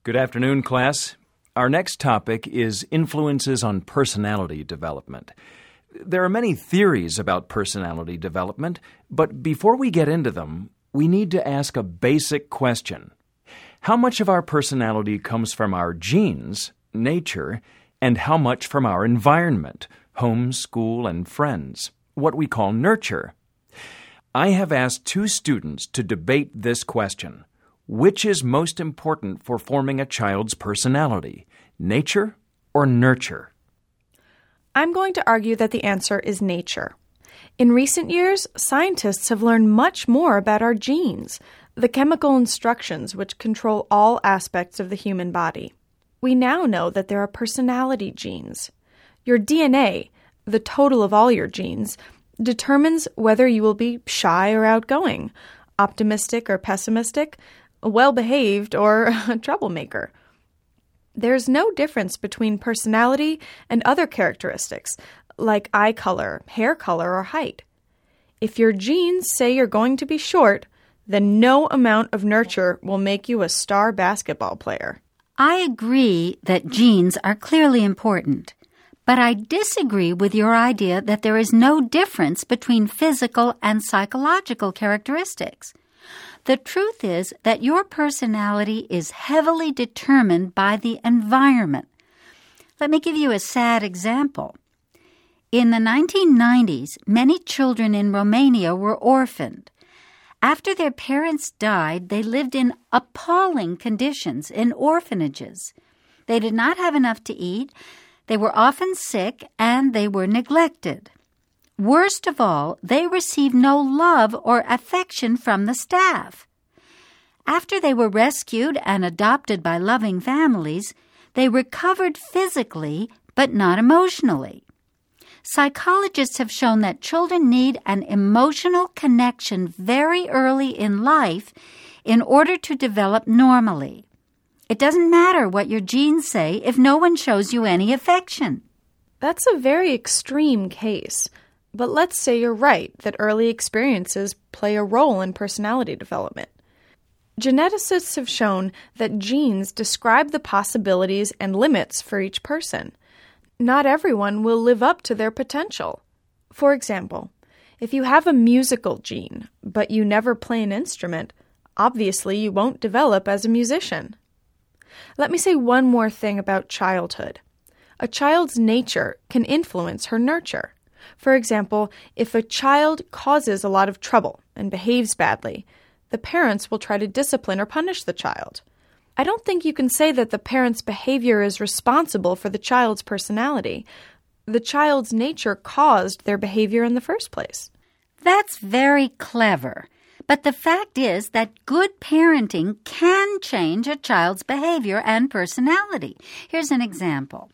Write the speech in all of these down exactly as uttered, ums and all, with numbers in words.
Good afternoon, class. Our next topic is influences on personality development. There are many theories about personality development, but before we get into them, we need to ask a basic question. How much of our personality comes from our genes, nature, and how much from our environment, home, school, and friends, what we call nurture? I have asked two students to debate this question. Which is most important for forming a child's personality, nature or nurture? I'm going to argue that the answer is nature. In recent years, scientists have learned much more about our genes, the chemical instructions which control all aspects of the human body. We now know that there are personality genes. Your D N A, the total of all your genes, determines whether you will be shy or outgoing, optimistic or pessimistic, well-behaved or a troublemaker. There's no difference between personality and other characteristics, like eye color, hair color, or height. If your genes say you're going to be short, then no amount of nurture will make you a star basketball player. I agree that genes are clearly important, but I disagree with your idea that there is no difference between physical and psychological characteristics. The truth is that your personality is heavily determined by the environment. Let me give you a sad example. In the nineteen nineties, many children in Romania were orphaned. After their parents died, they lived in appalling conditions in orphanages. They did not have enough to eat, they were often sick, and they were neglected. Worst of all, they received no love or affection from the staff. After they were rescued and adopted by loving families, they recovered physically but not emotionally. Psychologists have shown that children need an emotional connection very early in life in order to develop normally. It doesn't matter what your genes say if no one shows you any affection. That's a very extreme case. But let's say you're right that early experiences play a role in personality development. Geneticists have shown that genes describe the possibilities and limits for each person. Not everyone will live up to their potential. For example, if you have a musical gene, but you never play an instrument, obviously you won't develop as a musician. Let me say one more thing about childhood. A child's nature can influence her nurture. For example, if a child causes a lot of trouble and behaves badly, the parents will try to discipline or punish the child. I don't think you can say that the parent's behavior is responsible for the child's personality. The child's nature caused their behavior in the first place. That's very clever. But the fact is that good parenting can change a child's behavior and personality. Here's an example.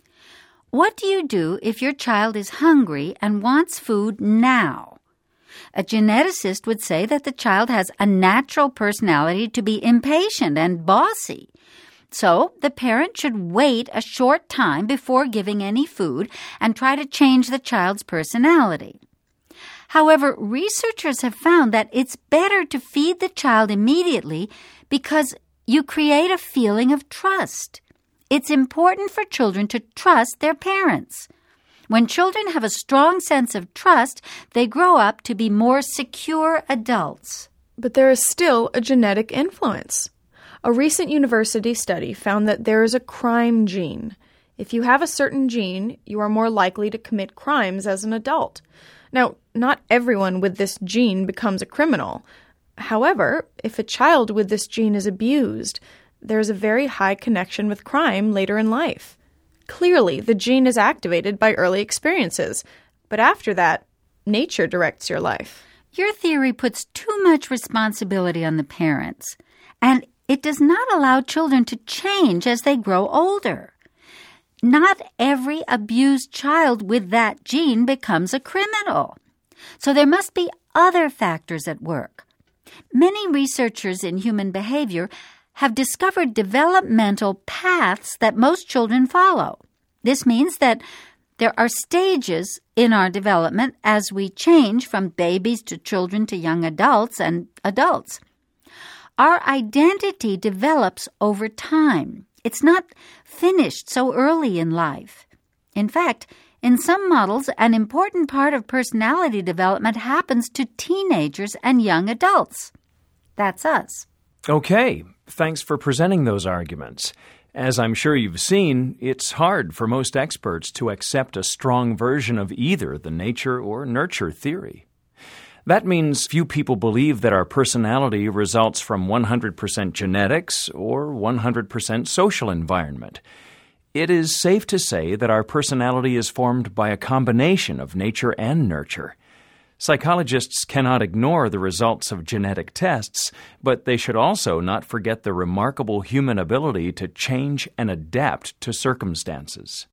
What do you do if your child is hungry and wants food now? A geneticist would say that the child has a natural personality to be impatient and bossy. So the parent should wait a short time before giving any food and try to change the child's personality. However, researchers have found that it's better to feed the child immediately because you create a feeling of trust. It's important for children to trust their parents. When children have a strong sense of trust, they grow up to be more secure adults. But there is still a genetic influence. A recent university study found that there is a crime gene. If you have a certain gene, you are more likely to commit crimes as an adult. Now, not everyone with this gene becomes a criminal. However, if a child with this gene is abused, there's a very high connection with crime later in life. Clearly, the gene is activated by early experiences, but after that, nature directs your life. Your theory puts too much responsibility on the parents, and it does not allow children to change as they grow older. Not every abused child with that gene becomes a criminal. So there must be other factors at work. Many researchers in human behavior have discovered developmental paths that most children follow. This means that there are stages in our development as we change from babies to children to young adults and adults. Our identity develops over time. It's not finished so early in life. In fact, in some models, an important part of personality development happens to teenagers and young adults. That's us. Okay, thanks for presenting those arguments. As I'm sure you've seen, it's hard for most experts to accept a strong version of either the nature or nurture theory. That means few people believe that our personality results from one hundred percent genetics or one hundred percent social environment. It is safe to say that our personality is formed by a combination of nature and nurture. Psychologists cannot ignore the results of genetic tests, but they should also not forget the remarkable human ability to change and adapt to circumstances.